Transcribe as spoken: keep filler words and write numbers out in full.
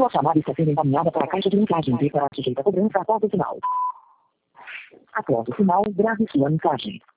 Sua chamada está sendo encaminhada para a caixa de mensagem e para sujeita a cobrança após o sinal. Após o sinal, grave sua mensagem.